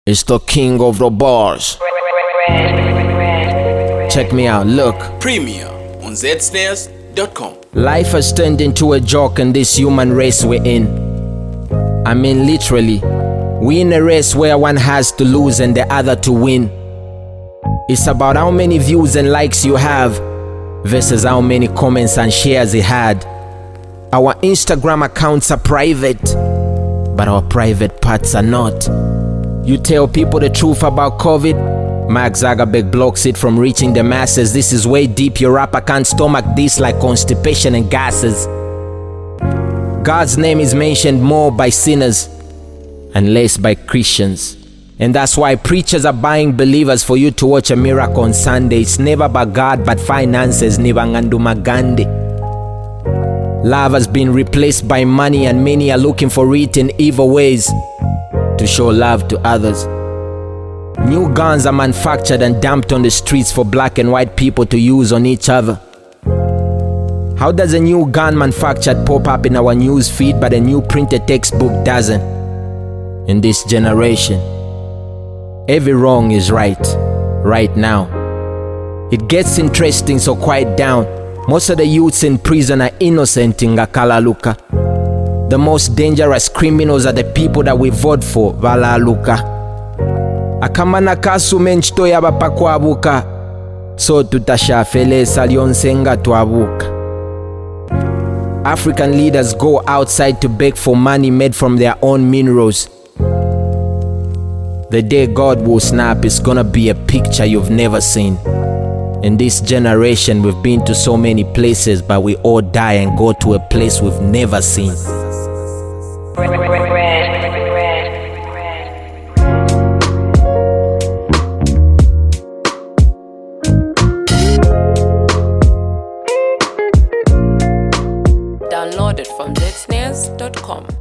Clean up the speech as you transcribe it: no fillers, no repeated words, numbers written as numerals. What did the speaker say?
It's the king of the bars. Check me out, look. Premier on zsnares.com. Life has turned into a joke in this human race we're in. I mean literally. We in a race where one has to lose and the other to win. It's about how many views and likes you have versus how many comments and shares it had. Our Instagram accounts are private, but our private parts are not. You tell people the truth about COVID, Mark Zuckerberg blocks it from reaching the masses. This is way deep, your rapper can't stomach this like constipation and gases. God's name is mentioned more by sinners and less by Christians. And that's why preachers are buying believers for you to watch a miracle on Sunday. It's never about God but finances. Nibanganduma Gandhi. Love has been replaced by money, and many are looking for it in evil ways to show love to others. New guns are manufactured and dumped on the streets for black and white people to use on each other. How does a new gun manufactured pop up in our news feed but a new printed textbook doesn't? In this generation, every wrong is right now. It gets interesting, so quiet down. Most of the youths in prison are innocent in Ngakalaluka. The most dangerous criminals are the people that we vote for, Valaluka. Akamana kasume nchito yabapa kwabuka, so tutashafelesa lyonsenga twabuka. African leaders go outside to beg for money made from their own minerals. The day God will snap is gonna be a picture you've never seen. In this generation, we've been to so many places, but we all die and go to a place we've never seen. Download it from zsnares.com.